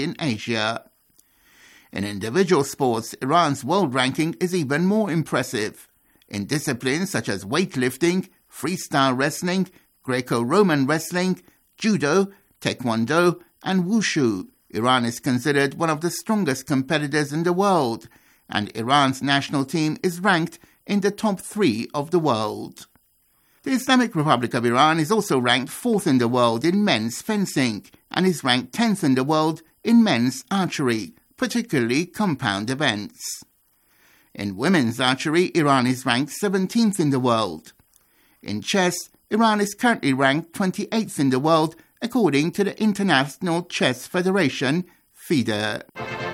in Asia. In individual sports, Iran's world ranking is even more impressive. In disciplines such as weightlifting, freestyle wrestling, Greco-Roman wrestling, judo, taekwondo, and wushu, Iran is considered one of the strongest competitors in the world, and Iran's national team is ranked in the top 3 of the world. The Islamic Republic of Iran is also ranked 4th in the world in men's fencing and is ranked 10th in the world in men's archery, particularly compound events. In women's archery, Iran is ranked 17th in the world. In chess, Iran is currently ranked 28th in the world according to the International Chess Federation, FIDE.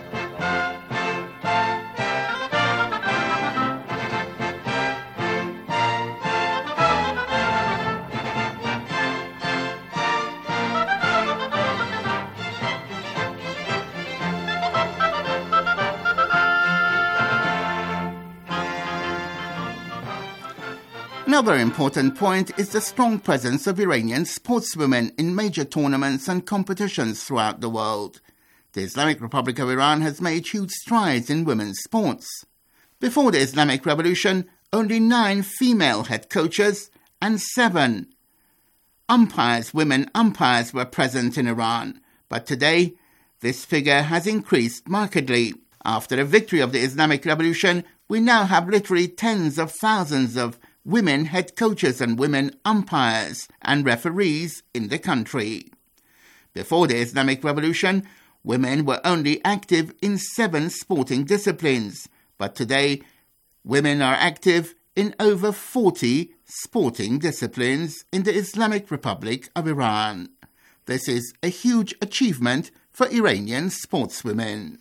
Another important point is the strong presence of Iranian sportswomen in major tournaments and competitions throughout the world. The Islamic Republic of Iran has made huge strides in women's sports. Before the Islamic Revolution, only 9 female head coaches and 7 women umpires were present in Iran. But today, this figure has increased markedly. After the victory of the Islamic Revolution, we now have literally tens of thousands of women head coaches and women umpires and referees in the country. Before the Islamic Revolution, women were only active in 7 sporting disciplines, but today women are active in over 40 sporting disciplines in the Islamic Republic of Iran. This is a huge achievement for Iranian sportswomen.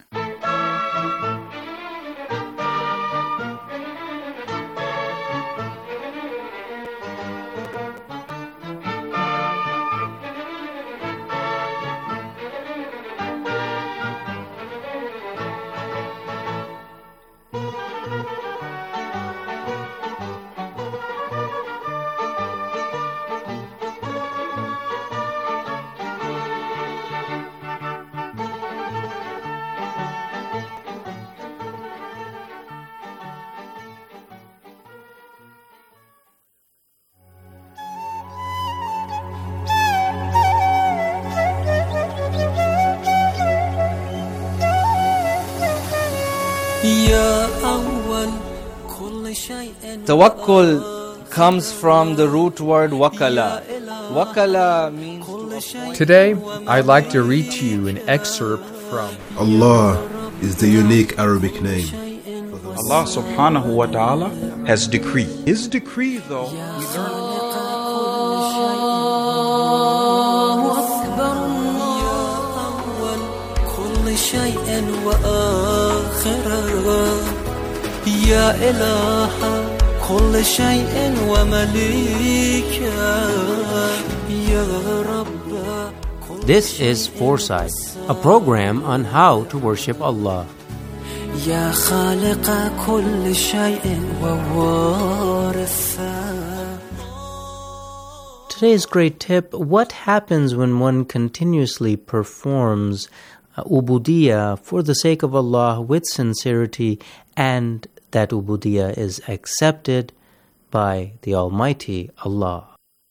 Tawakkul comes from the root word wakala. Wakala means... Today, I'd like to read to you an excerpt from Allah is the unique Arabic name. Allah subhanahu wa ta'ala has decreed. His decree, though, we learn... كل شيء ومليكا يا رب. This is Foresight, a program on how to worship Allah. يا خالق كل شيء ووارثا. Today's great tip: what happens when one continuously performs ubudiyah for the sake of Allah with sincerity, and that ubudiyah is accepted by the Almighty Allah.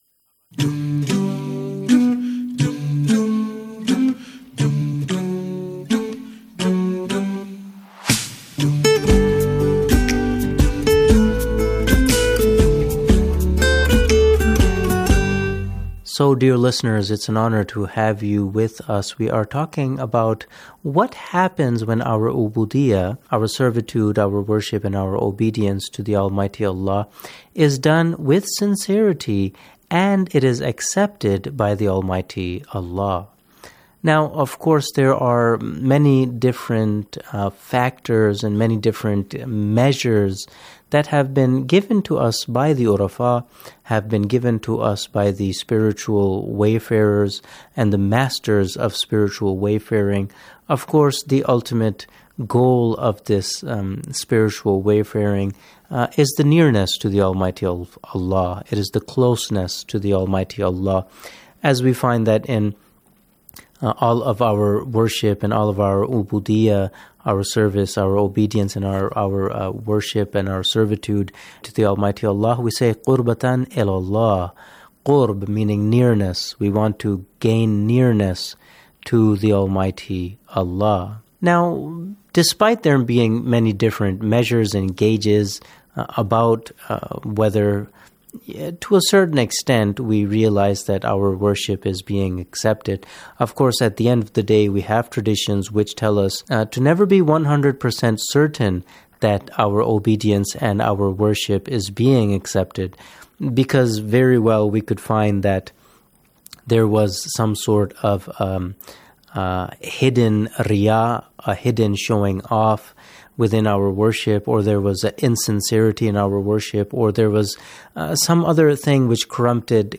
So, dear listeners, it's an honor to have you with us. We are talking about what happens when our ubudiyah, our servitude, our worship, and our obedience to the Almighty Allah is done with sincerity and it is accepted by the Almighty Allah. Now, of course, there are many different factors and many different measures that have been given to us by the Urafa, have been given to us by the spiritual wayfarers and the masters of spiritual wayfaring. Of course, the ultimate goal of this spiritual wayfaring is the nearness to the Almighty Allah. It is the closeness to the Almighty Allah, as we find that in all of our worship and all of our ubudiyah, our service, our obedience, and our worship and our servitude to the Almighty Allah, we say qurbatan ilallah. Qurb meaning nearness. We want to gain nearness to the Almighty Allah. Now, despite there being many different measures and gauges about whether, to a certain extent, we realize that our worship is being accepted. Of course, at the end of the day, we have traditions which tell us to never be 100% certain that our obedience and our worship is being accepted, because very well we could find that there was some sort of hidden riyah, a hidden showing off within our worship, or there was an insincerity in our worship, or there was some other thing which corrupted,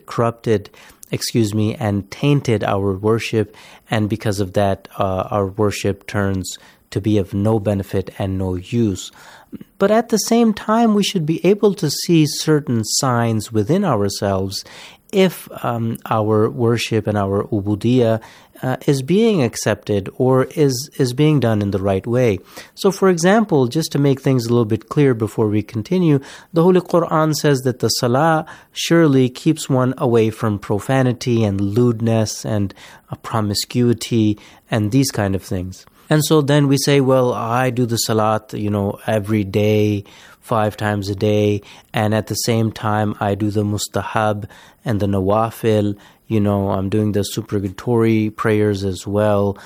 and tainted our worship, and because of that, our worship turns to be of no benefit and no use. But at the same time, we should be able to see certain signs within ourselves if our worship and our ubudiyah is being accepted or is being done in the right way. So, for example, just to make things a little bit clear before we continue, the Holy Quran says that the salah surely keeps one away from profanity and lewdness and promiscuity and these kind of things. And so then we say, well, I do the salat, every day, 5 times a day, and at the same time I do the mustahab and the nawafil, I'm doing the supererogatory prayers as well.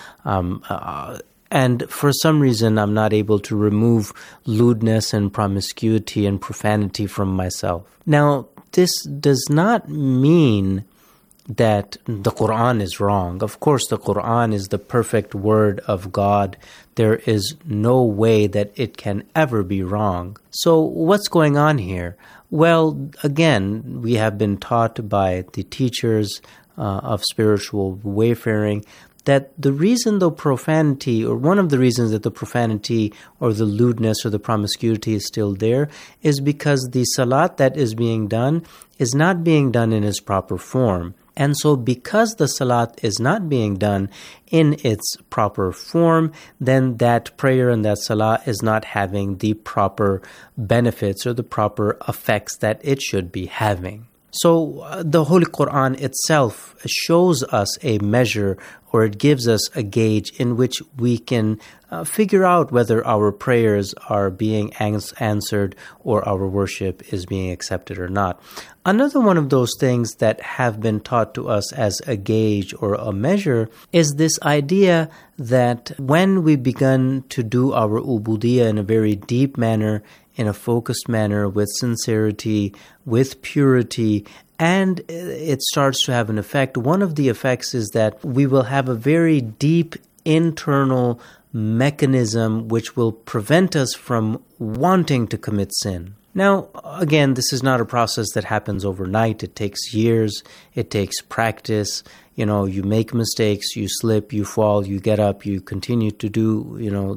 And for some reason, I'm not able to remove lewdness and promiscuity and profanity from myself. Now, this does not mean that the Quran is wrong. Of course, the Quran is the perfect word of God. There is no way that it can ever be wrong. So what's going on here? Well, again, we have been taught by the teachers of spiritual wayfaring that the reason the profanity, or one of the reasons that the profanity or the lewdness or the promiscuity is still there, is because the salat that is being done is not being done in its proper form. And so because the salat is not being done in its proper form, then that prayer and that salah is not having the proper benefits or the proper effects that it should be having. So the Holy Quran itself shows us a measure, or it gives us a gauge in which we can figure out whether our prayers are being answered or our worship is being accepted or not. Another one of those things that have been taught to us as a gauge or a measure is this idea that when we begin to do our ubudiyah in a very deep manner, in a focused manner, with sincerity, with purity, and it starts to have an effect. One of the effects is that we will have a very deep internal mechanism which will prevent us from wanting to commit sin. Now, again, this is not a process that happens overnight. It takes years. It takes practice. You make mistakes, you slip, you fall, you get up, you continue to do,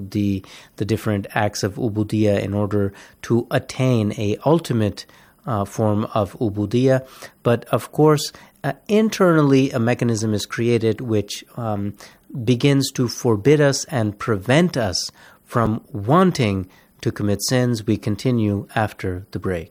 the different acts of ubudiyah in order to attain a ultimate form of ubudiyah. But of course, internally a mechanism is created which begins to forbid us and prevent us from wanting to commit sins. We continue after the break.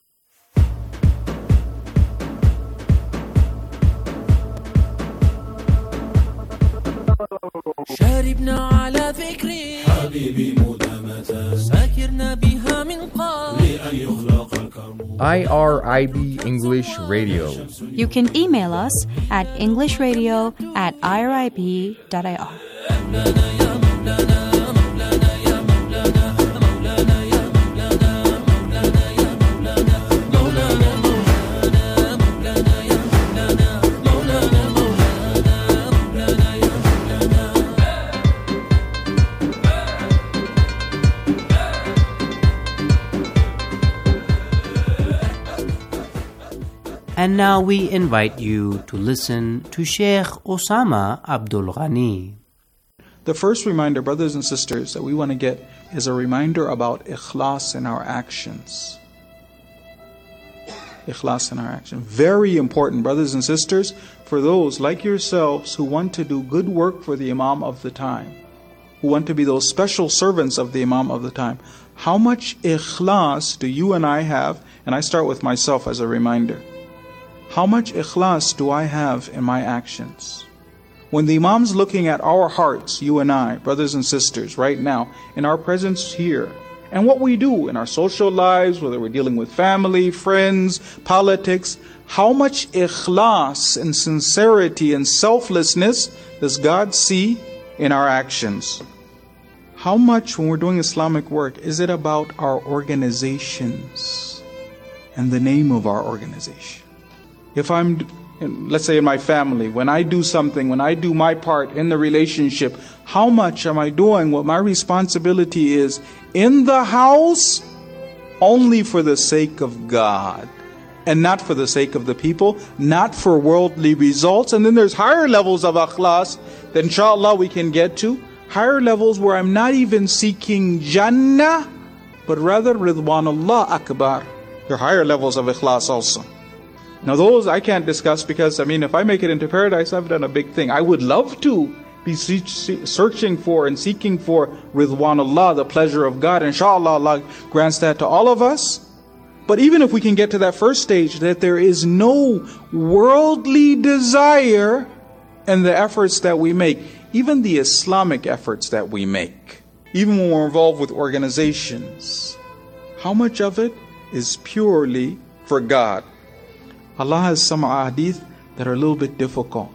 شاربنا على ذكري حبيبي مدامة ساكرنا بها من قبل لأن يخلق الكرم IRIB English Radio. You can email us at englishradio@irib.ir. And now we invite you to listen to Sheikh Osama Abdul Ghani. The first reminder, brothers and sisters, that we want to get is a reminder about ikhlas in our actions. Ikhlas in our action. Very important, brothers and sisters, for those like yourselves who want to do good work for the Imam of the time, who want to be those special servants of the Imam of the time. How much ikhlas do you and I have? And I start with myself as a reminder. How much ikhlas do I have in my actions? When the Imam's looking at our hearts, you and I, brothers and sisters, right now, in our presence here, and what we do in our social lives, whether we're dealing with family, friends, politics, how much ikhlas and sincerity and selflessness does God see in our actions? How much, when we're doing Islamic work, is it about our organizations and the name of our organization? If let's say in my family, when I do something, when I do my part in the relationship, how much am I doing what my responsibility is in the house only for the sake of God and not for the sake of the people, not for worldly results? And then there's higher levels of ikhlas that inshallah we can get to. Higher levels where I'm not even seeking Jannah, but rather Ridwanullah Akbar. There are higher levels of ikhlas also. Now those I can't discuss because, if I make it into paradise, I've done a big thing. I would love to be searching for and seeking for Ridwanullah, the pleasure of God. Inshallah, Allah grants that to all of us. But even if we can get to that first stage, that there is no worldly desire in the efforts that we make, even the Islamic efforts that we make, even when we're involved with organizations, how much of it is purely for God? Allah has some hadith that are a little bit difficult.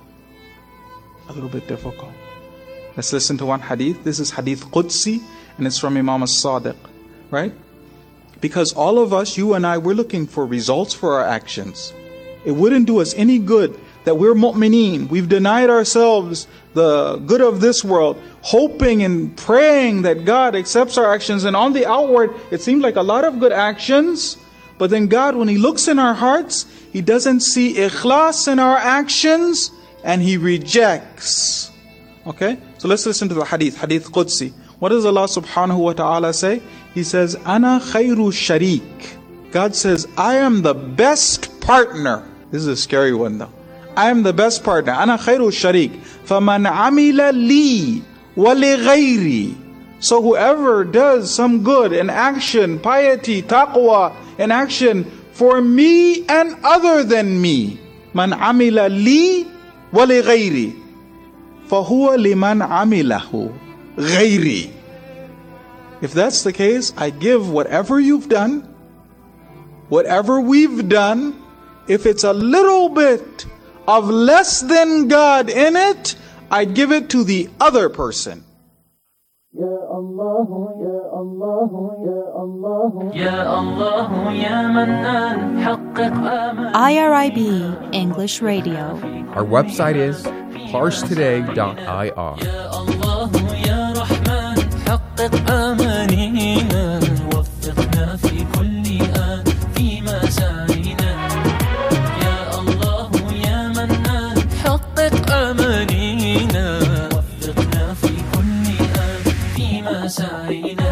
Let's listen to one hadith. This is hadith Qudsi, and it's from Imam as-Sadiq, right? Because all of us, you and I, we're looking for results for our actions. It wouldn't do us any good that we're mu'mineen. We've denied ourselves the good of this world, hoping and praying that God accepts our actions. And on the outward, it seems like a lot of good actions. But then God, when He looks in our hearts, He doesn't see ikhlas in our actions, and He rejects. Okay? So let's listen to the hadith Qudsi. What does Allah subhanahu wa ta'ala say? He says, Ana khayru sharik. God says, I am the best partner. This is a scary one though. I am the best partner. Ana khayru sharik. فَمَنْ عَمِلَ لِي وَلِغَيْرِي. So whoever does some good, an action, piety, taqwa, an action for me and other than me. Man amila li wa li ghayri. Fahuwa liman amilahu ghayri. If that's the case, I give whatever you've done, whatever we've done, if it's a little bit of less than God in it, I give it to the other person. يا الله يا الله يا الله يا الله يا منان حقق آمال. IRIB English Radio. Our website is parstoday.ir. يا الله يا رحمن حقق آمالنا وفقنا في كل آن فيما سعينا. يا الله يا منان حقق آمالنا وفقنا في كل آن فيما سعينا.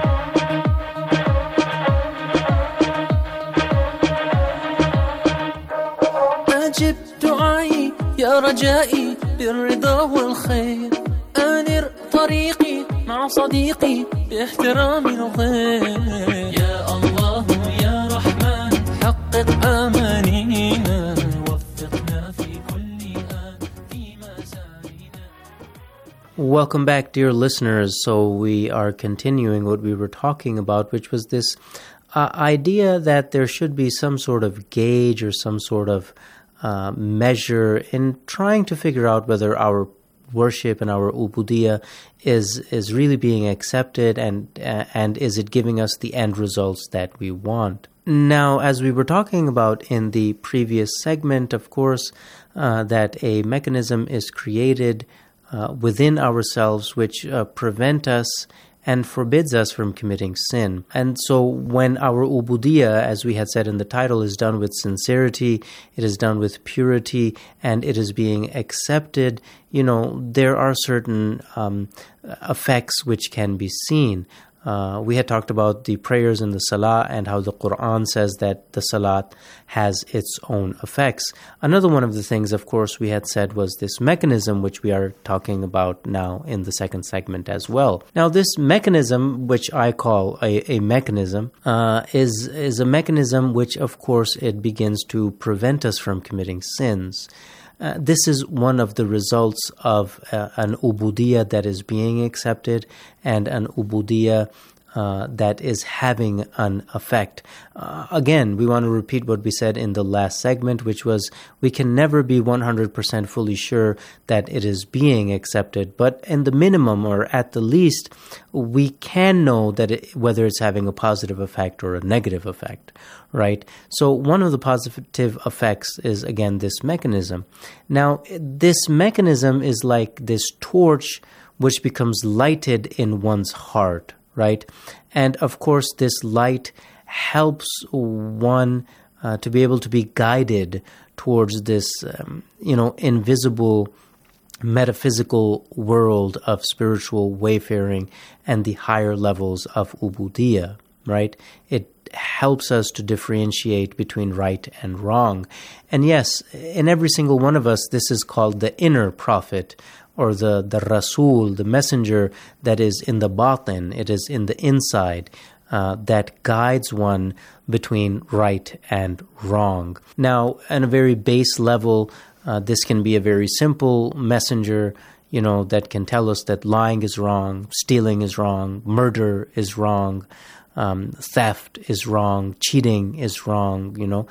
أجب دعائي يا رجائي بالرضا والخير. أنر طريقي مع صديقي باحترام الغير. يا الله يا رحمن حقق آمانينا وفقنا في كل آن فيما سعينا. Welcome back, dear listeners. So we are continuing what we were talking about, which was this idea that there should be some sort of gauge or some sort of measure in trying to figure out whether our worship and our ubudiyah is really being accepted and is it giving us the end results that we want. Now, as we were talking about in the previous segment, of course, that a mechanism is created within ourselves which prevent us and forbids us from committing sin. And so when our ubudiyah, as we had said in the title, is done with sincerity, it is done with purity, and it is being accepted, there are certain effects which can be seen. We had talked about the prayers in the salah and how the Quran says that the salat has its own effects. Another one of the things, of course, we had said was this mechanism, which we are talking about now in the second segment as well. Now, this mechanism, which I call a mechanism, is a mechanism which, of course, it begins to prevent us from committing sins. This is one of the results of an ubudiyah that is being accepted and an ubudiyah that is having an effect. Again, we want to repeat what we said in the last segment, which was we can never be 100% fully sure that it is being accepted, but in the minimum or at the least, we can know that whether it's having a positive effect or a negative effect, right? So one of the positive effects is, again, this mechanism. Now, this mechanism is like this torch which becomes lighted in one's heart, right? And of course, this light helps one to be able to be guided towards this, invisible, metaphysical world of spiritual wayfaring and the higher levels of ubudiyah, right? It helps us to differentiate between right and wrong. And yes, in every single one of us, this is called the inner prophet, or the Rasul, the messenger that is in the batin, it is in the inside, that guides one between right and wrong. Now, on a very base level, this can be a very simple messenger, that can tell us that lying is wrong, stealing is wrong, murder is wrong, theft is wrong, cheating is wrong,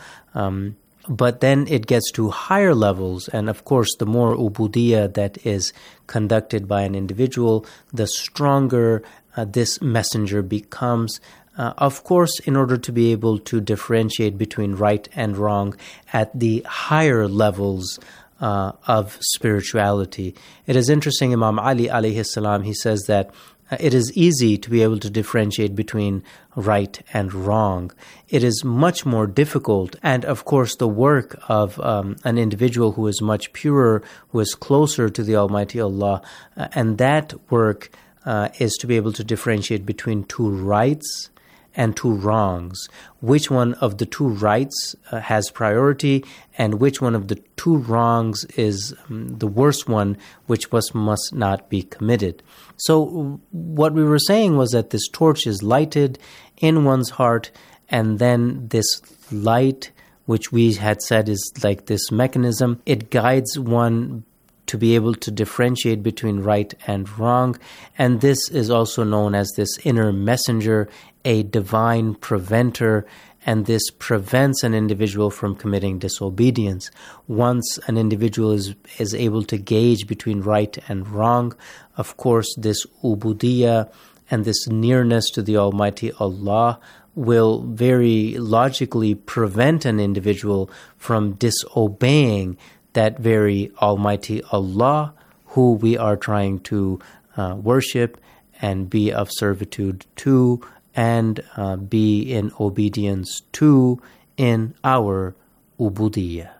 But then it gets to higher levels, and of course, the more ubudiyah that is conducted by an individual, the stronger this messenger becomes. Of course, in order to be able to differentiate between right and wrong at the higher levels of spirituality. It is interesting, Imam Ali alayhi salam, he says that it is easy to be able to differentiate between right and wrong. It is much more difficult, and of course the work of an individual who is much purer, who is closer to the Almighty Allah, and that work is to be able to differentiate between two rights and two wrongs. Which one of the two rights has priority, and which one of the two wrongs is the worst one, which must not be committed. So what we were saying was that this torch is lighted in one's heart, and then this light, which we had said is like this mechanism, it guides one to be able to differentiate between right and wrong. And this is also known as this inner messenger, a divine preventer, and this prevents an individual from committing disobedience. Once an individual is able to gauge between right and wrong, of course, this ubudiyah and this nearness to the Almighty Allah will very logically prevent an individual from disobeying that very Almighty Allah, who we are trying to worship and be of servitude to, and be in obedience to in our ubudiyah.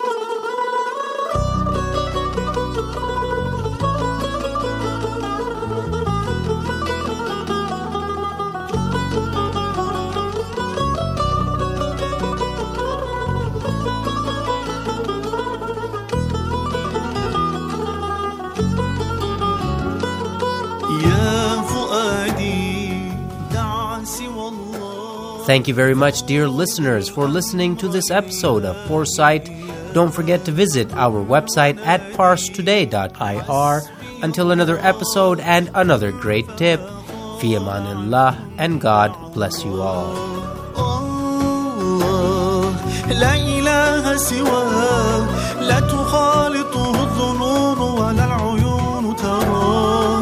Thank you very much, dear listeners, for listening to this episode of Foresight. Don't forget to visit our website at parstoday.ir. Until another episode and another great tip, fi amanillah, and God bless you all. لا إله سواه لا تخالطه الظنون ولا العيون تراه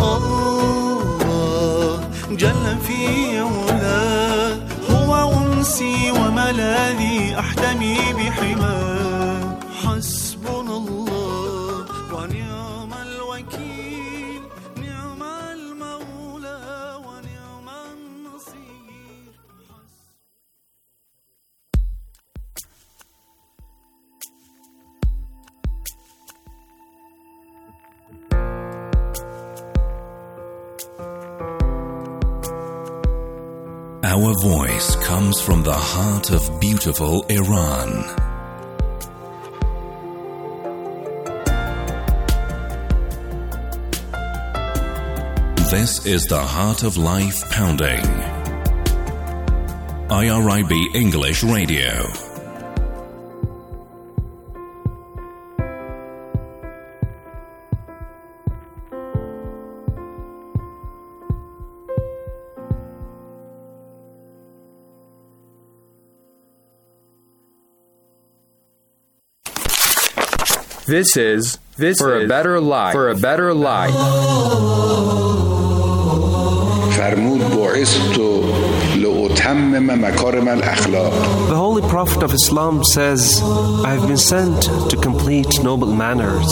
الله جل في علاه هو أنسي وملاذي أحتمي بحماه حسبنا الله ونعم الوكيل نعم المولى ونعم النصير. Our voice comes from the heart of beautiful Iran. This is the Heart of Life Pounding. IRIB English Radio. This is For a Better Life. For a Better Life. فرمود بعثت لأتمم مكارم الأخلاق. The Holy Prophet of Islam says, I have been sent to complete noble manners.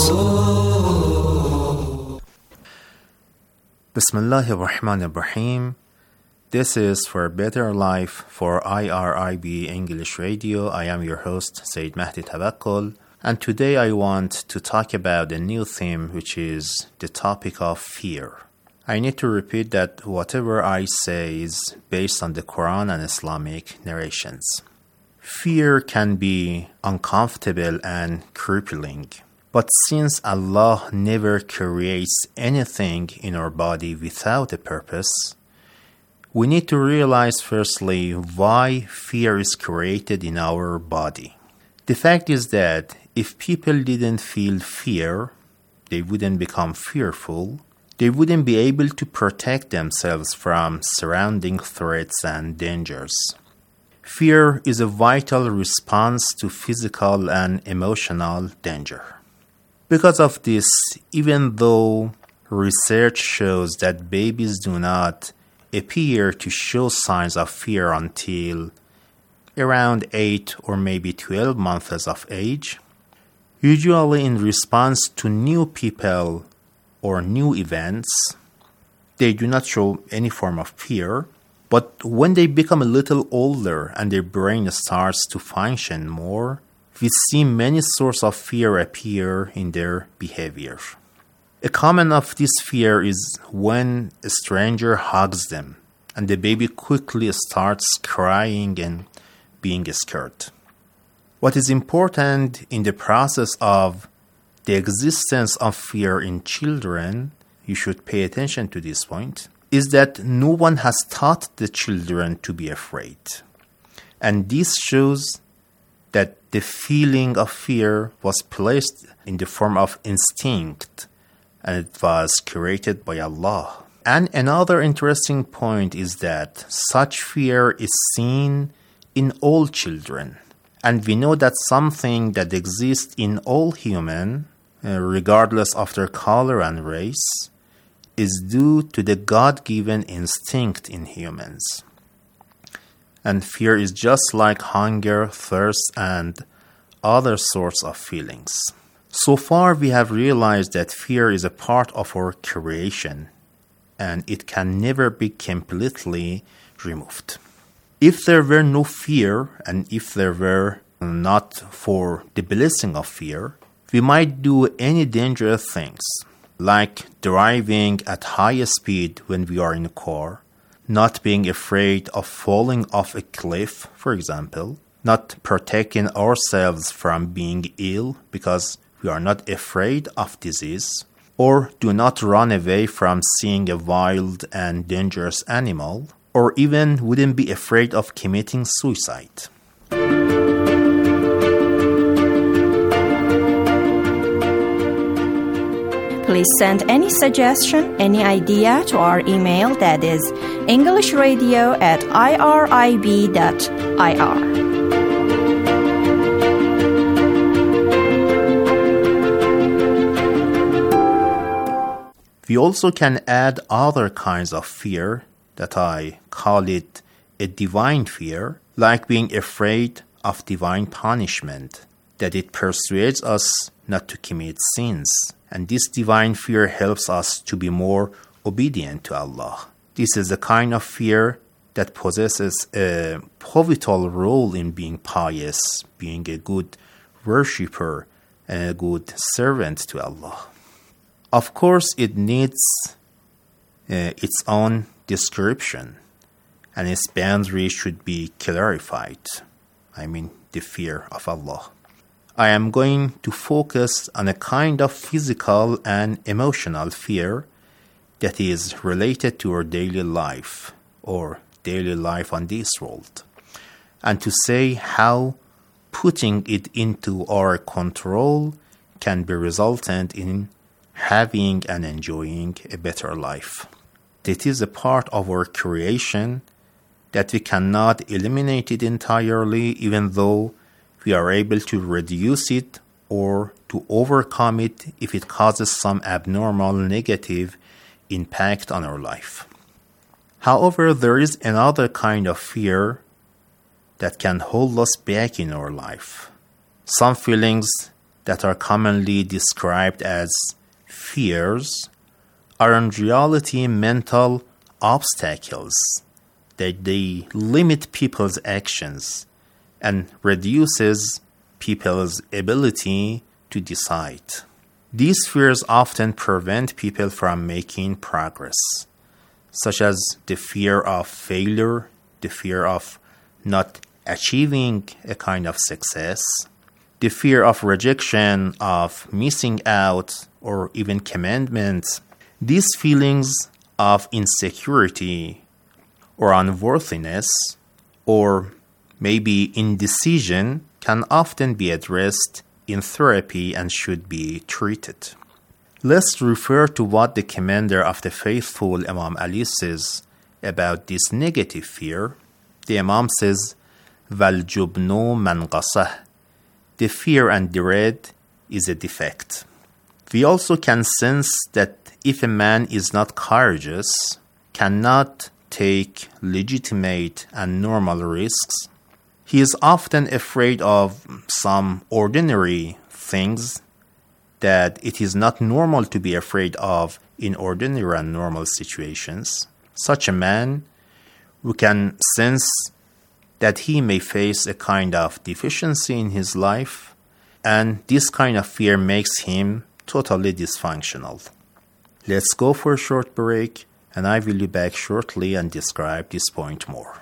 Bismillahir Rahmanir Rahim. This is For a Better Life for IRIB English Radio. I am your host, Sayyid Mahdi Tawakkol. And today I want to talk about a new theme, which is the topic of fear. I need to repeat that whatever I say is based on the Quran and Islamic narrations. Fear can be uncomfortable and crippling. But since Allah never creates anything in our body without a purpose, we need to realize firstly why fear is created in our body. The fact is that if people didn't feel fear, they wouldn't become fearful. They wouldn't be able to protect themselves from surrounding threats and dangers. Fear is a vital response to physical and emotional danger. Because of this, even though research shows that babies do not appear to show signs of fear until around 8 or maybe 12 months of age, usually in response to new people or new events, they do not show any form of fear. But when they become a little older and their brain starts to function more, we see many sources of fear appear in their behavior. A common of this fear is when a stranger hugs them and the baby quickly starts crying and being scared. What is important in the process of the existence of fear in children, you should pay attention to this point, is that no one has taught the children to be afraid. And this shows that the feeling of fear was placed in the form of instinct, and it was created by Allah. And another interesting point is that such fear is seen in all children. And we know that something that exists in all humans, regardless of their color and race, is due to the God-given instinct in humans. And fear is just like hunger, thirst, and other sorts of feelings. So far, we have realized that fear is a part of our creation, and it can never be completely removed. If there were no fear, and if there were not for the blessing of fear, we might do any dangerous things, like driving at high speed when we are in a car, not being afraid of falling off a cliff, for example, not protecting ourselves from being ill because we are not afraid of disease, or do not run away from seeing a wild and dangerous animal, or even wouldn't be afraid of committing suicide. Please send any suggestion, any idea to our email, that is englishradio@irib.ir. We also can add other kinds of fear that I call it a divine fear, like being afraid of divine punishment, that it persuades us not to commit sins. And this divine fear helps us to be more obedient to Allah. This is the kind of fear that possesses a pivotal role in being pious, being a good worshipper, and a good servant to Allah. Of course, it needs its own description. and its boundaries should be clarified. I mean, the fear of Allah. I am going to focus on a kind of physical and emotional fear that is related to our daily life or daily life on this world, and to say how putting it into our control can be resultant in having and enjoying a better life. It is a part of our creation that we cannot eliminate it entirely, even though we are able to reduce it or to overcome it if it causes some abnormal negative impact on our life. However, there is another kind of fear that can hold us back in our life. Some feelings that are commonly described as fears are in reality mental obstacles that they limit people's actions and reduces people's ability to decide. These fears often prevent people from making progress, such as the fear of failure, the fear of not achieving a kind of success, the fear of rejection, of missing out, or even commandments. These feelings of insecurity or unworthiness or maybe indecision can often be addressed in therapy and should be treated. Let's refer to what the commander of the faithful, Imam Ali, says about this negative fear. The Imam says, وَالْجُبْنُ مَنْقَصَهُ. The fear and dread is a defect. We also can sense that if a man is not courageous, cannot take legitimate and normal risks, he is often afraid of some ordinary things that it is not normal to be afraid of in ordinary and normal situations. Such a man, we can sense that he may face a kind of deficiency in his life, and this kind of fear makes him totally dysfunctional. Let's go for a short break, and I will be back shortly and describe this point more.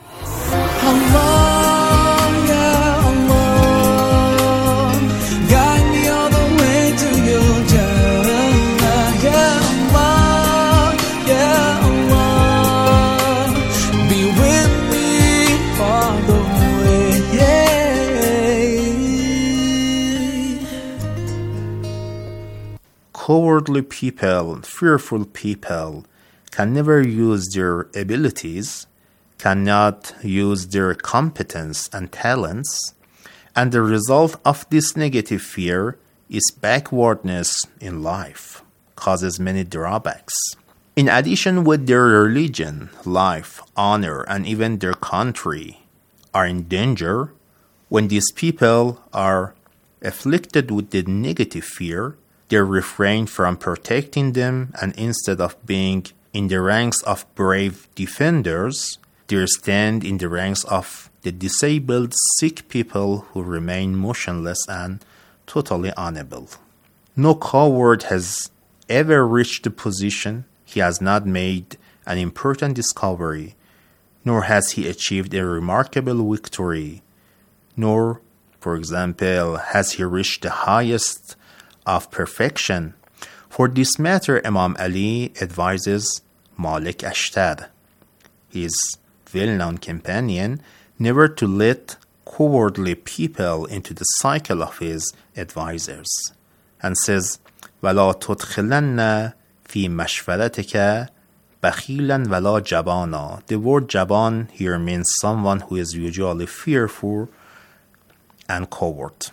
Cowardly people, fearful people, can never use their abilities, cannot use their competence and talents, and the result of this negative fear is backwardness in life, causes many drawbacks. In addition, with their religion, life, honor, and even their country are in danger, when these people are afflicted with the negative fear, they refrain from protecting them, and instead of being in the ranks of brave defenders, they stand in the ranks of the disabled, sick people who remain motionless and totally unable. No coward has ever reached the position he has not made an important discovery, nor has he achieved a remarkable victory, nor, for example, has he reached the highest of perfection. For this matter, Imam Ali advises Malik Ashtar, his well-known companion, never to let cowardly people into the cycle of his advisors, and says, وَلَا تُدْخِلَنَّ فِي مَشْوَرَتِكَ بَخِيلًا وَلَا جَبَانًا. The word jaban here means someone who is usually fearful and coward.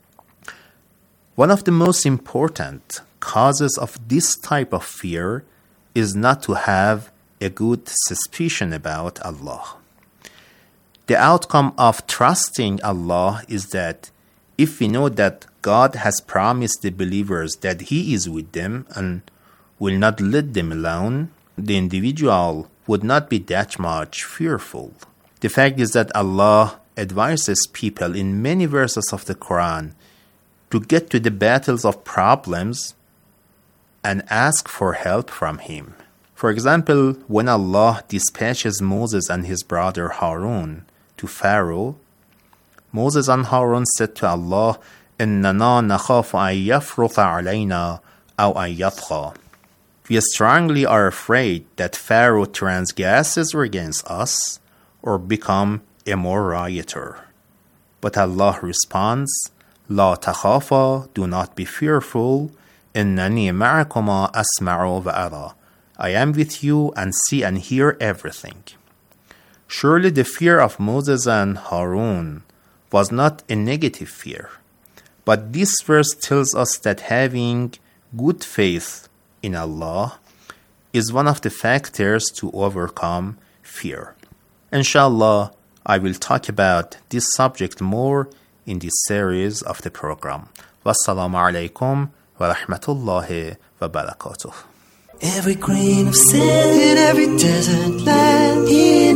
One of the most important causes of this type of fear is not to have a good suspicion about Allah. The outcome of trusting Allah is that if we know that God has promised the believers that He is with them and will not let them alone, the individual would not be that much fearful. The fact is that Allah advises people in many verses of the Quran to get to the battles of problems and ask for help from Him. For example, when Allah dispatches Moses and his brother Harun to Pharaoh, Moses and Harun said to Allah, إِنَّنَا نَخَافُ أَن يَفْرُطَ عَلَيْنَا أَوْ أَن يَطْغَى. We strongly are afraid that Pharaoh transgresses against us or become a more rioter. But Allah responds, لا تخافا, do not be fearful, إنني معكما أسمع وأرى. I am with you and see and hear everything. Surely the fear of Moses and Harun was not a negative fear. But this verse tells us that having good faith in Allah is one of the factors to overcome fear. Inshallah, I will talk about this subject more in this series of the program. Wassalamu alaikum wa rahmatullahi wa barakatuh. Every grain of sand in every desert land He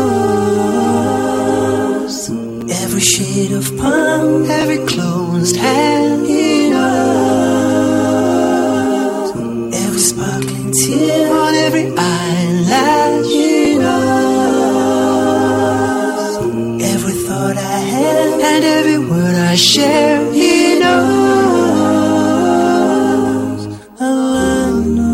knows. Every shade of palm, every closed hand He knows. Every sparkling tear on every eyelash He knows. Every thought I have and every word I share He knows. Allah knows.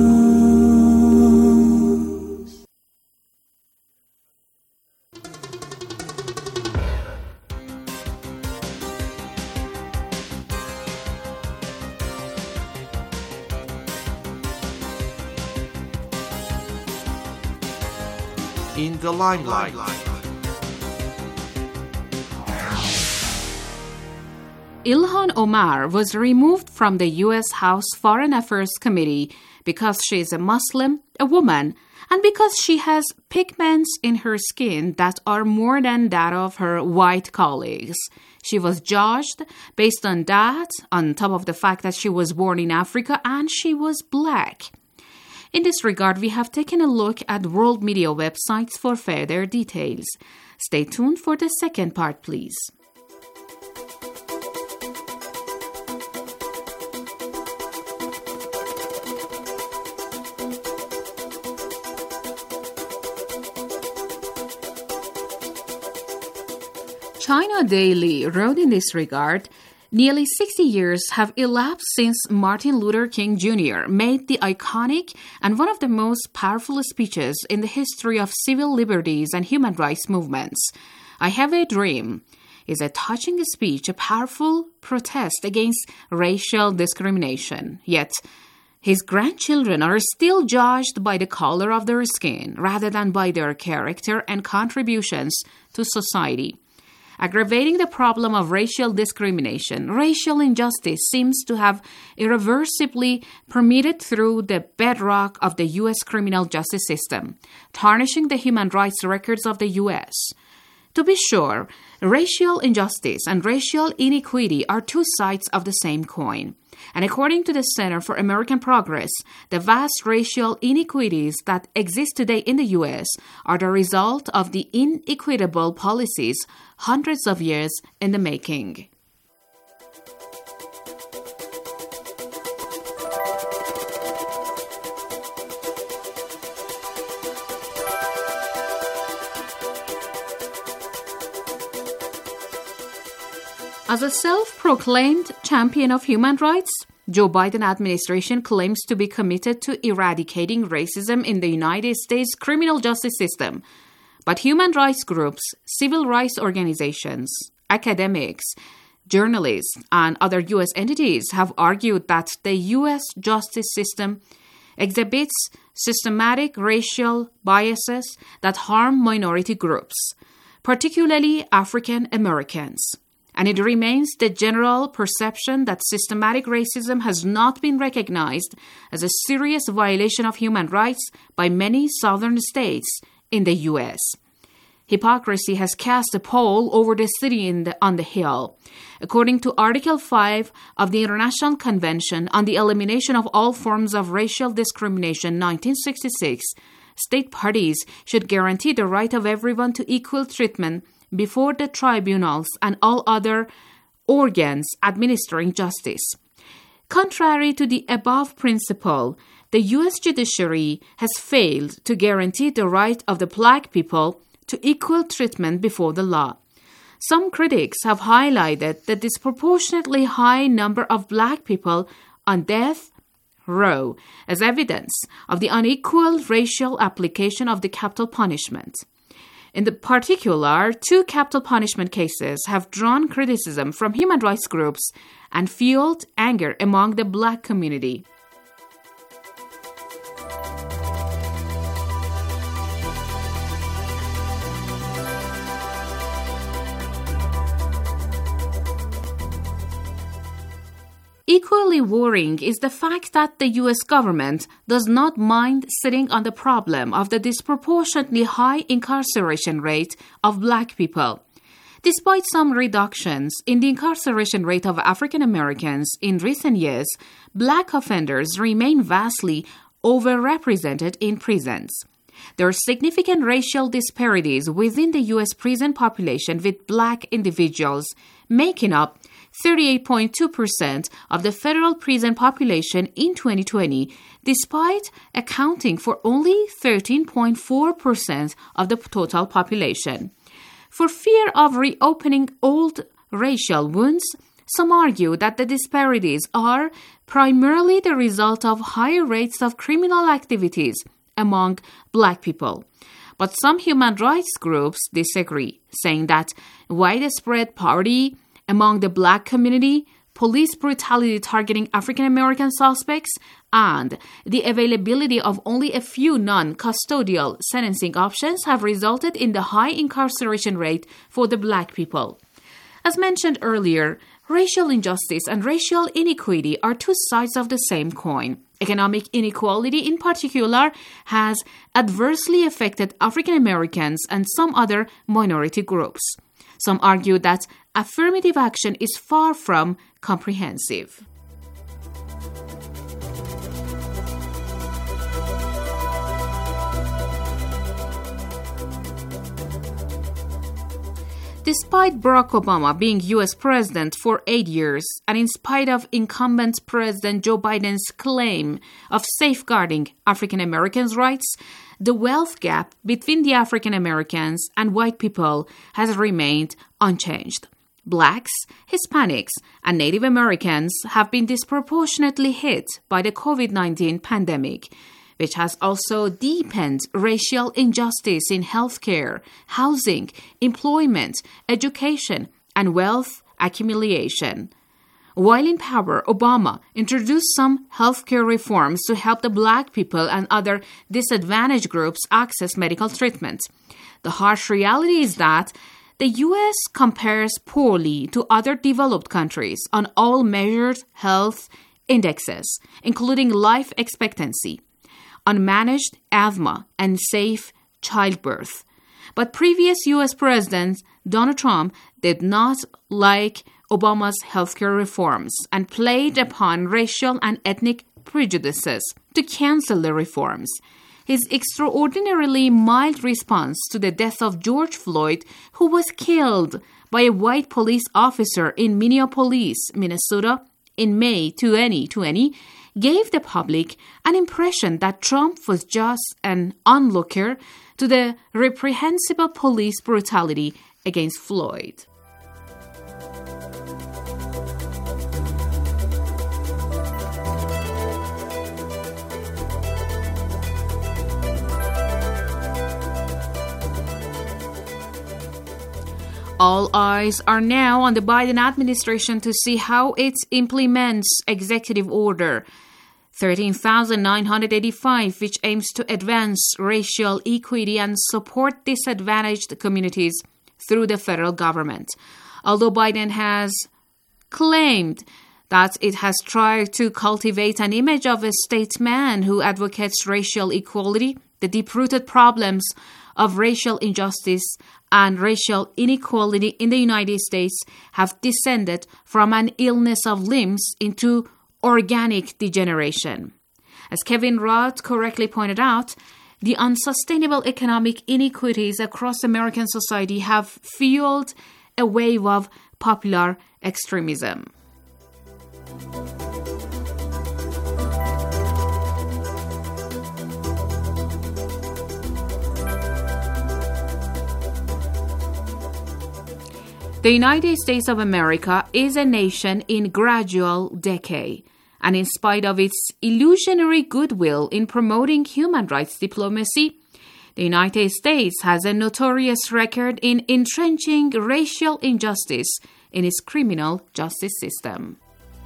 In the limelight. Ilhan Omar was removed from the U.S. House Foreign Affairs Committee because she is a Muslim, a woman, and because she has pigments in her skin that are more than that of her white colleagues. She was judged based on that, on top of the fact that she was born in Africa and she was black. In this regard, we have taken a look at world media websites for further details. Stay tuned for the second part, please. China Daily wrote in this regard, nearly 60 years have elapsed since Martin Luther King Jr. made the iconic and one of the most powerful speeches in the history of civil liberties and human rights movements. I Have a Dream is a touching speech, a powerful protest against racial discrimination. Yet, his grandchildren are still judged by the color of their skin rather than by their character and contributions to society. Aggravating the problem of racial discrimination, racial injustice seems to have irreversibly permeated through the bedrock of the U.S. criminal justice system, tarnishing the human rights records of the U.S. To be sure, racial injustice and racial inequity are two sides of the same coin. And according to the Center for American Progress, the vast racial inequities that exist today in the U.S. are the result of the inequitable policies hundreds of years in the making. As a self-proclaimed champion of human rights, Joe Biden administration claims to be committed to eradicating racism in the United States criminal justice system. But human rights groups, civil rights organizations, academics, journalists, and other U.S. entities have argued that the U.S. justice system exhibits systematic racial biases that harm minority groups, particularly African Americans. And it remains the general perception that systematic racism has not been recognized as a serious violation of human rights by many southern states in the U.S. Hypocrisy has cast a pall over the city on the hill. According to Article 5 of the International Convention on the Elimination of All Forms of Racial Discrimination, 1966, state parties should guarantee the right of everyone to equal treatment before the tribunals and all other organs administering justice. Contrary to the above principle, the U.S. judiciary has failed to guarantee the right of the black people to equal treatment before the law. Some critics have highlighted the disproportionately high number of black people on death row as evidence of the unequal racial application of the capital punishment. In particular, 2 capital punishment cases have drawn criticism from human rights groups and fueled anger among the black community. Equally worrying is the fact that the U.S. government does not mind sitting on the problem of the disproportionately high incarceration rate of black people. Despite some reductions in the incarceration rate of African Americans in recent years, black offenders remain vastly overrepresented in prisons. There are significant racial disparities within the U.S. prison population, with black individuals making up 38.2% of the federal prison population in 2020, despite accounting for only 13.4% of the total population. For fear of reopening old racial wounds, some argue that the disparities are primarily the result of higher rates of criminal activities among black people. But some human rights groups disagree, saying that widespread poverty among the black community, police brutality targeting African American suspects, and the availability of only a few non-custodial sentencing options have resulted in the high incarceration rate for the black people. As mentioned earlier, racial injustice and racial inequity are 2 sides of the same coin. Economic inequality in particular has adversely affected African Americans and some other minority groups. Some argue that affirmative action is far from comprehensive. Despite Barack Obama being U.S. president for 8 years, and in spite of incumbent President Joe Biden's claim of safeguarding African Americans' rights, the wealth gap between the African Americans and white people has remained unchanged. Blacks, Hispanics, and Native Americans have been disproportionately hit by the COVID-19 pandemic, which has also deepened racial injustice in healthcare, housing, employment, education, and wealth accumulation. While in power, Obama introduced some healthcare reforms to help the black people and other disadvantaged groups access medical treatment. The harsh reality is that the U.S. compares poorly to other developed countries on all measured health indexes, including life expectancy, unmanaged asthma, and safe childbirth. But previous U.S. President Donald Trump did not like Obama's healthcare reforms and played upon racial and ethnic prejudices to cancel the reforms. His extraordinarily mild response to the death of George Floyd, who was killed by a white police officer in Minneapolis, Minnesota, in May 2020, gave the public an impression that Trump was just an onlooker to the reprehensible police brutality against Floyd. All eyes are now on the Biden administration to see how it implements Executive Order 13,985, which aims to advance racial equity and support disadvantaged communities through the federal government. Although Biden has claimed that it has tried to cultivate an image of a statesman who advocates racial equality, the deep-rooted problems of racial injustice and racial inequality in the United States have descended from an illness of limbs into organic degeneration. As Kevin Roth correctly pointed out, the unsustainable economic inequities across American society have fueled a wave of popular extremism. The United States of America is a nation in gradual decay, and in spite of its illusionary goodwill in promoting human rights diplomacy, the United States has a notorious record in entrenching racial injustice in its criminal justice system.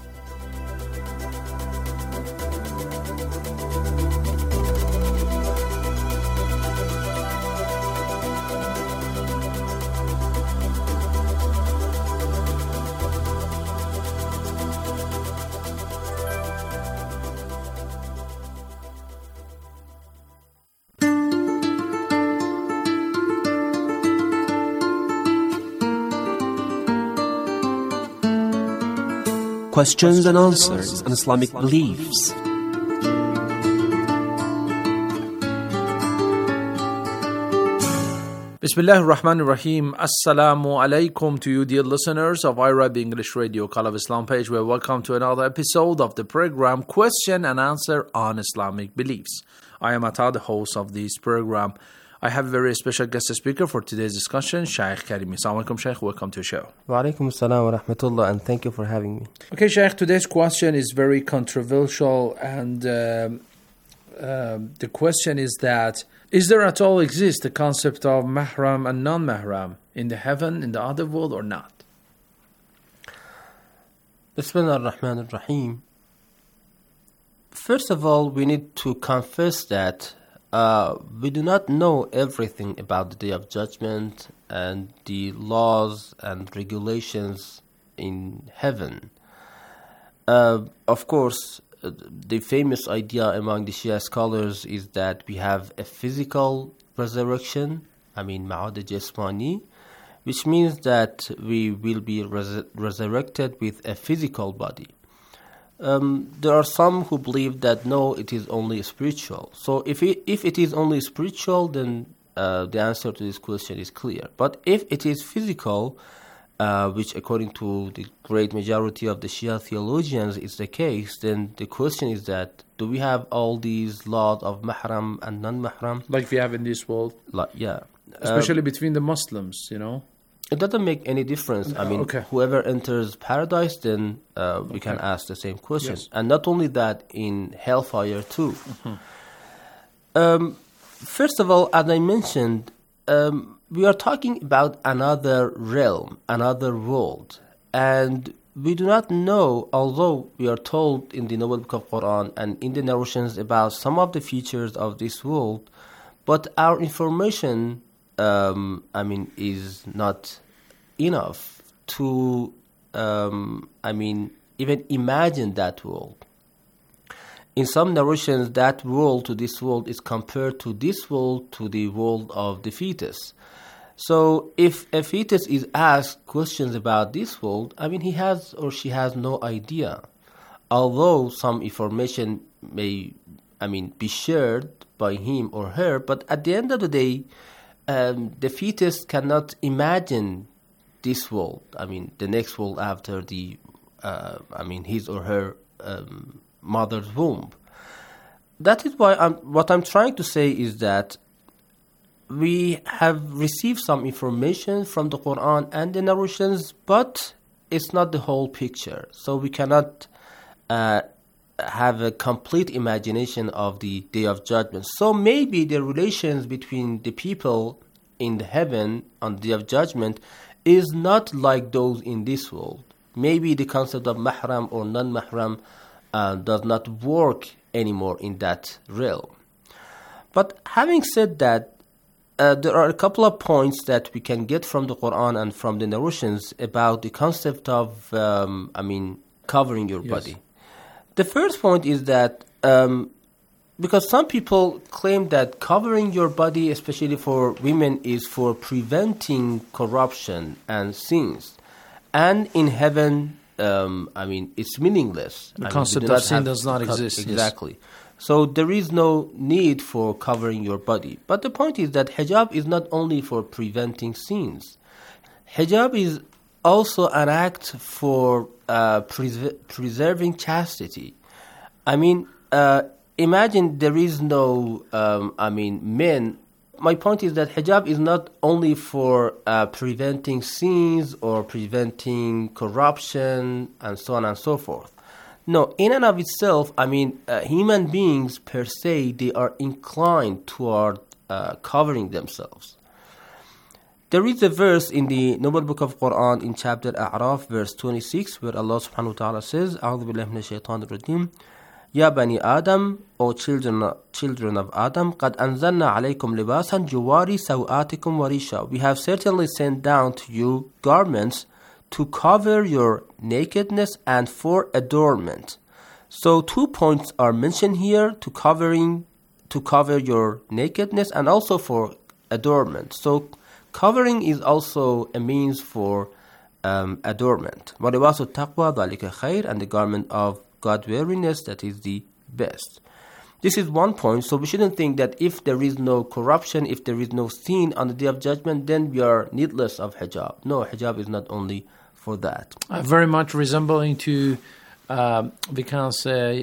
Questions and answers on Islamic beliefs. Bismillah ar-Rahman ar-Rahim. Assalamu alaikum to you, dear listeners of IRIB English Radio Call of Islam page. We're welcome to another episode of the program Question and Answer on Islamic Beliefs. I am Atta, the host of this program. I have a very special guest speaker for today's discussion, Shaykh Karimi. Assalamu alaikum, Shaykh. Welcome to the show. Wa alaikum assalam wa rahmatullah, and thank you for having me. Okay, Shaykh, today's question is very controversial, and the question is that, is there at all exist the concept of mahram and non-mahram in the heaven, in the other world, or not? Bismillah ar-Rahman ar-Rahim. First of all, we need to confess that we do not know everything about the Day of Judgment and the laws and regulations in heaven. Of course, the famous idea among the Shia scholars is that we have a physical resurrection, Ma'ad Jasmani, which means that we will be resurrected with a physical body. There are some who believe that no, it is only spiritual. So if it is only spiritual, then the answer to this question is clear. But if it is physical, which according to the great majority of the Shia theologians is the case, then the question is that, do we have all these laws of mahram and non-mahram? Like we have in this world? Yeah. Especially between the Muslims, It doesn't make any difference. Whoever enters paradise, then we can ask the same question. Yes. And not only that, in hellfire too. Mm-hmm. First of all, as I mentioned, we are talking about another realm, another world. And we do not know, although we are told in the Noble Book of Quran and in the narrations about some of the features of this world, but our information is not enough to, even imagine that world. In some narrations, that world to this world is compared to this world to the world of the fetus. So if a fetus is asked questions about this world, he has or she has no idea. Although some information may, be shared by him or her, but at the end of the day, the fetus cannot imagine this world. The next world after the, his or her mother's womb. That is why what I'm trying to say is that we have received some information from the Quran and the narrations, but it's not the whole picture. So we cannot have a complete imagination of the Day of Judgment. So maybe the relations between the people in the heaven on the Day of Judgment is not like those in this world. Maybe the concept of mahram or non-mahram does not work anymore in that realm. But having said that, there are a couple of points that we can get from the Quran and from the narrations about the concept of, covering your body. The first point is that because some people claim that covering your body, especially for women, is for preventing corruption and sins. And in heaven, it's meaningless. The concept of sin does not exist. Exactly. Yes. So there is no need for covering your body. But the point is that hijab is not only for preventing sins. Hijab is also an act for preserving chastity. Imagine there is no, men my point is that hijab is not only for preventing sins or preventing corruption and so on and so forth. No, in and of itself, human beings per se, they are inclined toward covering themselves. There is a verse in the Noble Book of Quran in chapter A'raf, verse 26, where Allah subhanahu wa ta'ala says, أعوذ بالله من الشيطان الرجيم يا بني آدم, O children of Adam, قد أنزلنا عليكم لباسا جواري سوآتكم وريشا. We have certainly sent down to you garments to cover your nakedness and for adornment. So 2 points are mentioned here, to cover your nakedness and also for adornment. So covering is also a means for adornment. وَلِبَاسُ التَّقْوَى ذَلِكَ خَيْرٌ, and the garment of God-weariness, that is the best. This is one point. So we shouldn't think that if there is no corruption, if there is no sin on the Day of Judgment, then we are needless of hijab. No, hijab is not only for that. Very much resembling to, we can say,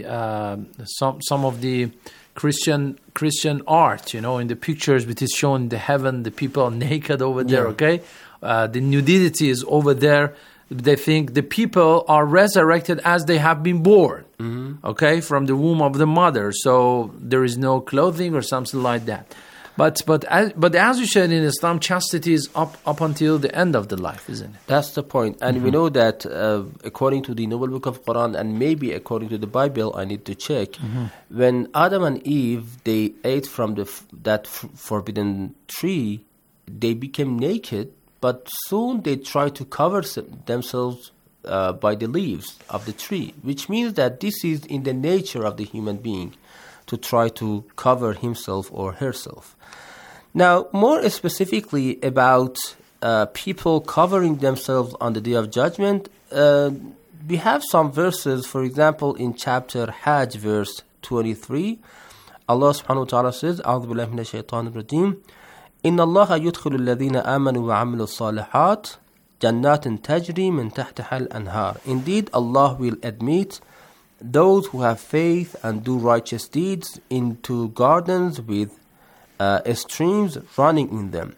some of the Christian art, in the pictures it is shown in the heaven, the people are naked over there, okay? The nudity is over there. They think the people are resurrected as they have been born, okay, from the womb of the mother. So there is no clothing or something like that. But as you said, in Islam, chastity is up until the end of the life, isn't it? That's the point. And we know that according to the Noble Book of Quran, and maybe according to the Bible, I need to check, when Adam and Eve, they ate from that forbidden tree, they became naked, but soon they tried to cover themselves by the leaves of the tree, which means that this is in the nature of the human being, to try to cover himself or herself. Now, more specifically about people covering themselves on the Day of Judgment, we have some verses. For example, in chapter Hajj, verse 23, Allah subhanahu wa ta'ala says, أعوذ بالله من الشيطان الرجيم إن الله يدخل الذين آمنوا وعملوا الصالحات جنات تجري من تحتها الأنهار. Indeed, Allah will admit those who have faith and do righteous deeds into gardens with streams running in them.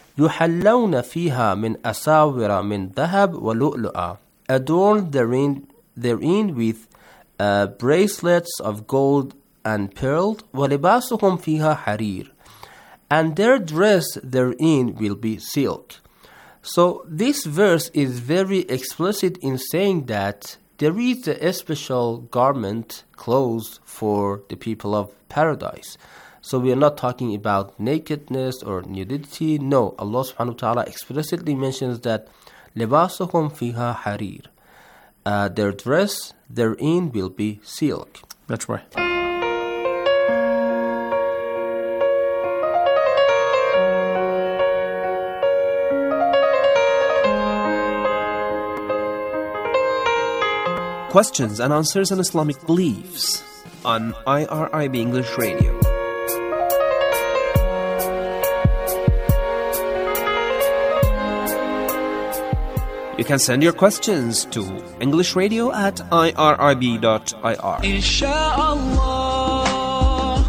يحلون فيها من أساور من ذهب ولؤلؤا. Adorned therein with bracelets of gold and pearl. وَلِبَاسُهُمْ فِيهَا حَرِيرٌ. And their dress therein will be silk. So this verse is very explicit in saying that there is a special garment, clothes for the people of paradise. So we are not talking about nakedness or nudity. No, Allah subhanahu wa ta'ala explicitly mentions that لِبَاسُهُمْ فِيهَا حَرِيرٌ. Their dress therein will be silk. That's right. Questions and answers on Islamic beliefs on IRIB English Radio. You can send your questions to englishradio@irib.ir. Inshallah,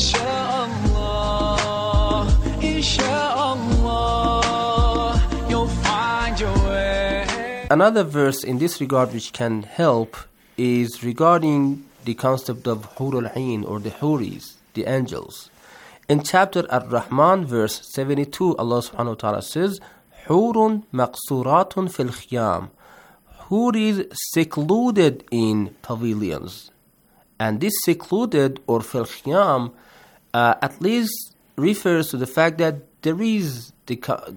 inshallah, inshallah, you'll find your way. Another verse in this regard which can help is regarding the concept of Hurul Ain, or the Huris, the angels. In chapter Ar-Rahman, verse 72, Allah subhanahu wa ta'ala says, Hurun maqsuratun fil khiyam. Huris secluded in pavilions. And this secluded, or fil khiyam, at least refers to the fact that there is the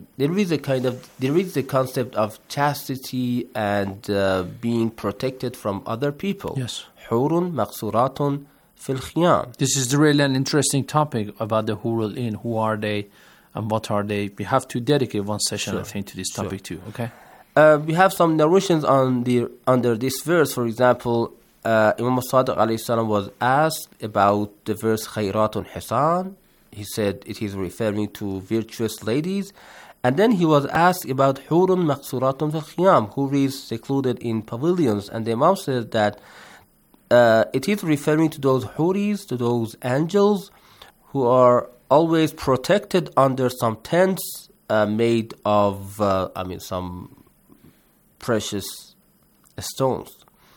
concept of chastity and being protected from other people. Yes. Hurun maqsuratun fil khiyam. This is really an interesting topic about the Hurul Ain. Who are they and what are they? We have to dedicate one session, I think, to this topic too. Okay. We have some narrations under this verse. For example, Imam Sadiq alayhi salam was asked about the verse Khayratun Hisan. He said it is referring to virtuous ladies. And then he was asked about Hurun Maqsuratun fil Khiyam, who is secluded in pavilions. And the Imam said that it is referring to those Huris, to those angels who are always protected under some tents made of, some precious stones.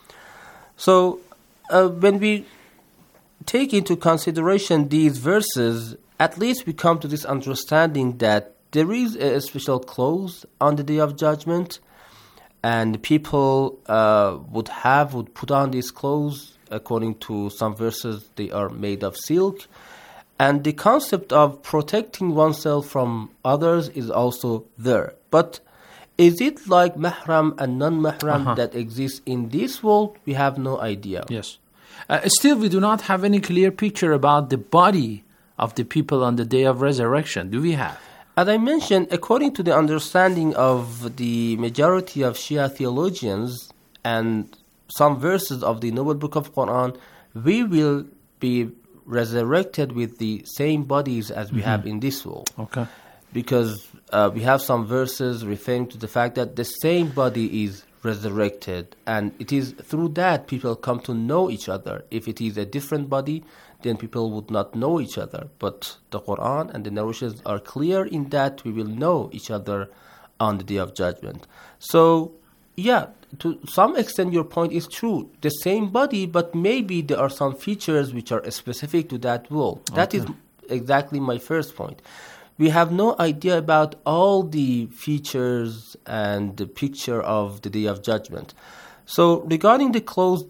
So when we take into consideration these verses, at least we come to this understanding that there is a special clothes on the Day of Judgment, and people would put on these clothes. According to some verses, they are made of silk. And the concept of protecting oneself from others is also there. But is it like mahram and non-mahram that exists in this world? We have no idea. Yes. Still, we do not have any clear picture about the body of the people on the Day of Resurrection. Do we have? As I mentioned, according to the understanding of the majority of Shia theologians and some verses of the Noble Book of Quran, we will be resurrected with the same bodies as we have in this world. Okay. Because we have some verses referring to the fact that the same body is resurrected, and it is through that people come to know each other. If it is a different body, then people would not know each other. But the Quran and the narrations are clear in that we will know each other on the Day of Judgment. So, yeah, to some extent your point is true. The same body, but maybe there are some features which are specific to that world. Okay. That is exactly my first point. We have no idea about all the features and the picture of the Day of Judgment. So regarding the clothes,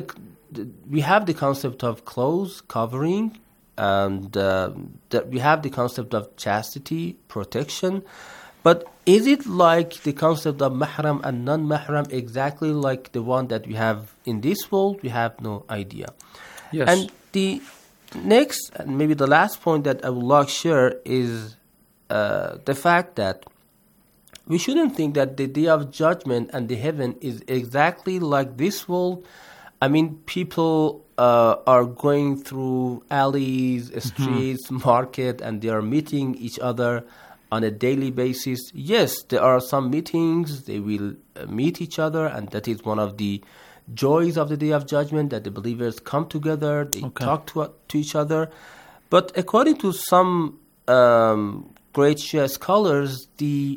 we have the concept of clothes, covering, and we have the concept of chastity, protection. But is it like the concept of mahram and non-mahram exactly like the one that we have in this world? We have no idea. Yes. And the next, and maybe the last point that I would like to share is the fact that we shouldn't think that the Day of Judgment and the heaven is exactly like this world. I mean, people are going through alleys, streets, market, and they are meeting each other on a daily basis. Yes, there are some meetings, they will meet each other, and that is one of the joys of the Day of Judgment, that the believers come together, they talk to each other. But according to some great Shia scholars, the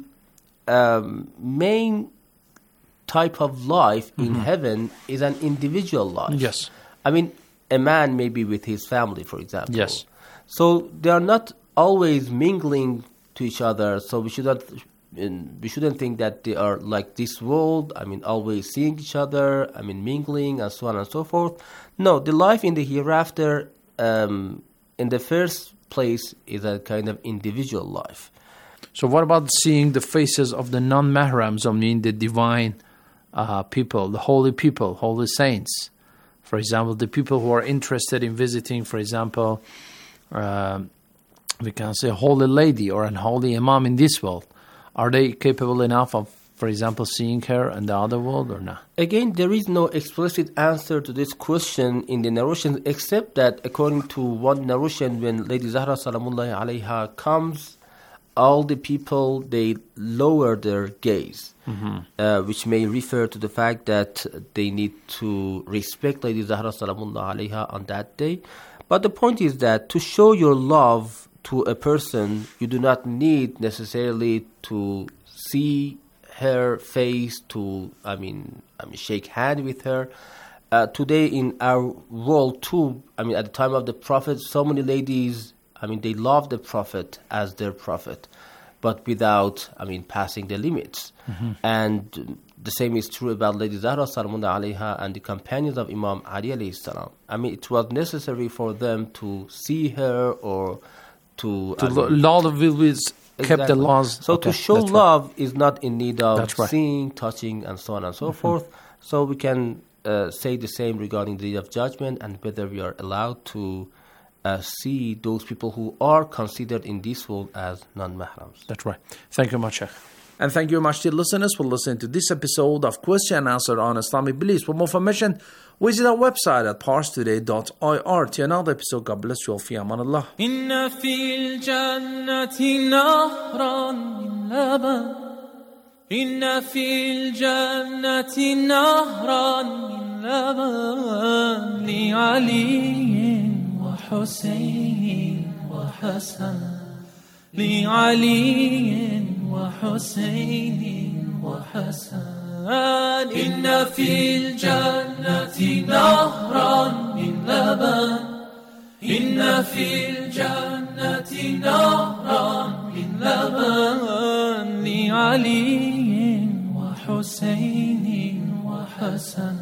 main type of life in heaven is an individual life. Yes. I mean, a man may be with his family, for example. Yes. So they are not always mingling to each other, so we shouldn't think that they are like this world, I mean, always seeing each other, I mean, mingling, and so on and so forth. No, the life in the hereafter, in the first place, is a kind of individual life. So what about seeing the faces of the non-mahrams, I mean, the divine people, the holy saints? For example, the people who are interested in visiting, for example, we can say a holy lady or an holy imam in this world. Are they capable enough of, for example, seeing her in the other world or not? Again, there is no explicit answer to this question in the narrations, except that according to one narration, when Lady Zahra Salamullahi alayha comes, all the people, they lower their gaze, which may refer to the fact that they need to respect Lady Zahra Salamullahi alayha on that day. But the point is that to show your love to a person, you do not need necessarily to see her face, to shake hand with her. Today in our world too, at the time of the Prophet, so many ladies, they love the Prophet as their Prophet, but without, passing the limits. And the same is true about Lady Zahra Salamullahi alayha and the companions of Imam Ali alayhi salam. It was necessary for them to see her or to law of will is kept the laws. So to show love is not in need of seeing, touching, and so on and so forth. So we can say the same regarding the Day of Judgment and whether we are allowed to see those people who are considered in this world as non-mahrams. That's right. Thank you much, Sheikh. And thank you much, dear listeners, for listening to this episode of Question and Answer on Islamic Beliefs. For more information, visit our website at parstoday.ir. Till another episode, God bless you all. Fi aman Allah. Inna fil jannati nahran min laban. Inna fil jannati nahran min laban. Li Ali wa Hussein wa وحسن لعلي وحسين وحسن إن في الجنة نهرا من لبن إن في الجنة نهرا من لبن لعلي وحسين وحسن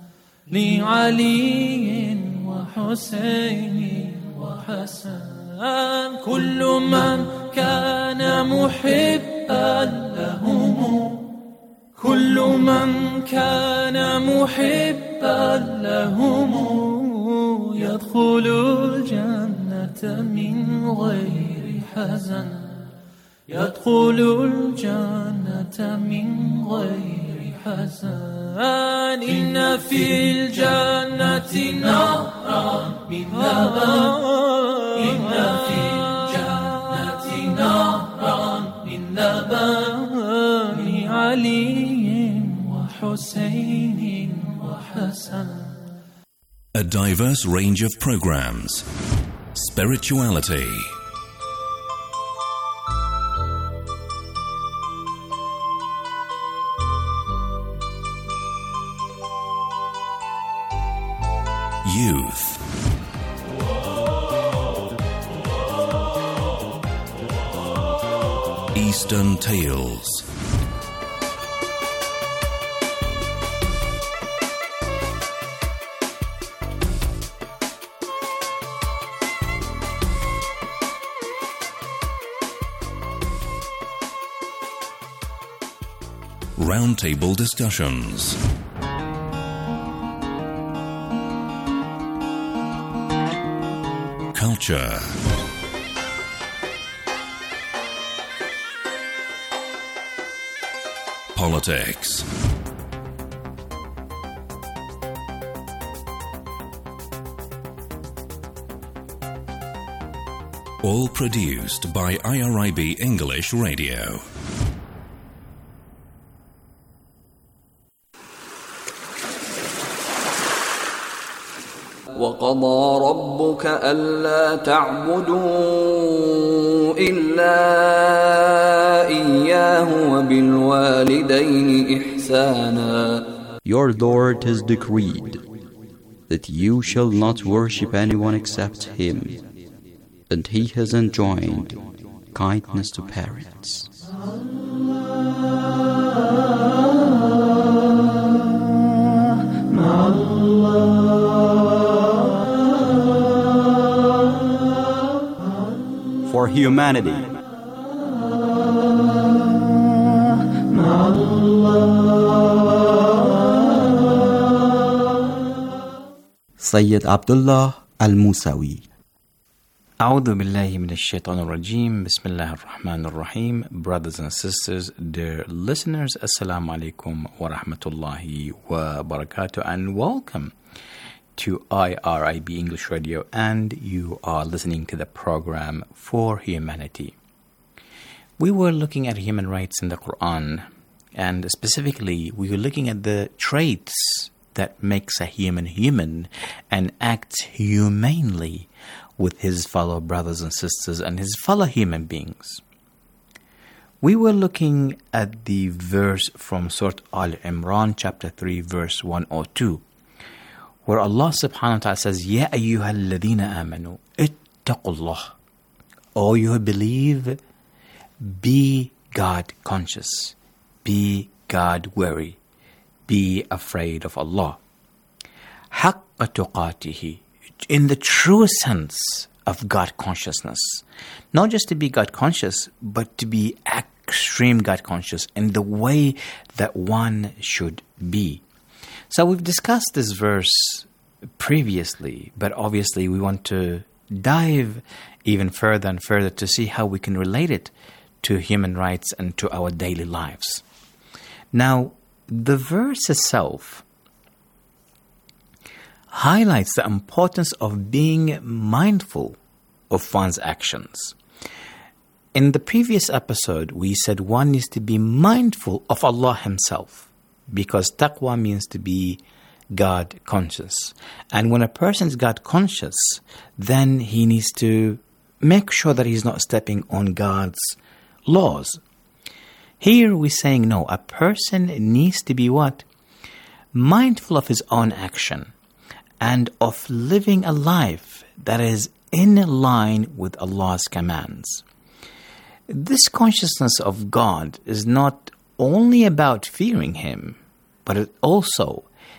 لعلي وحسين وحسن كل من كان محبا لهم كل من كان محبا لهم يدخل الجنة من غير حزن يدخل الجنة من غير حزن إن في الجنة نهرا من لبن إن في الجنة نهرا من لبن لعلي وحسين وحسن. A diverse range of programs. Spirituality, youth, Eastern Tales, roundtable discussions, culture, politics, all produced by IRIB English Radio. وقضى ربك ألا تعبدوا إلا إياه وبالوالدين إحسانا. Your Lord has decreed that you shall not worship anyone except Him, and He has enjoined kindness to parents. For humanity, Sayyid Abdullah Al-Musawi. A'udhu billahi minash shaitanir rajim. Bismillahir rahmanir rahim. Brothers and sisters, dear listeners, assalamu alaikum wa rahmatullahi wa barakatuh, and welcome to IRIB English Radio, and you are listening to the program For Humanity. We were looking at human rights in the Quran, and specifically we were looking at the traits that makes a human human and acts humanely with his fellow brothers and sisters and his fellow human beings. We were looking at the verse from Surah Al-Imran, chapter 3, verse 102, where Allah subhanahu wa ta'ala says, Ya ayyuhal ladhina amanu, ittaqullah. O you who believe, be God conscious, be God wary, be afraid of Allah. Haqqa tuqatihi, in the true sense of God consciousness. Not just to be God conscious, but to be extreme God conscious in the way that one should be. So we've discussed this verse previously, but obviously we want to dive even further and further to see how we can relate it to human rights and to our daily lives. Now, the verse itself highlights the importance of being mindful of one's actions. In the previous episode, we said one needs to be mindful of Allah Himself, because taqwa means to be God conscious. And when a person is God conscious, then he needs to make sure that he's not stepping on God's laws. Here we're saying no, a person needs to be what? Mindful of his own action and of living a life that is in line with Allah's commands. This consciousness of God is not only about fearing Him, but it also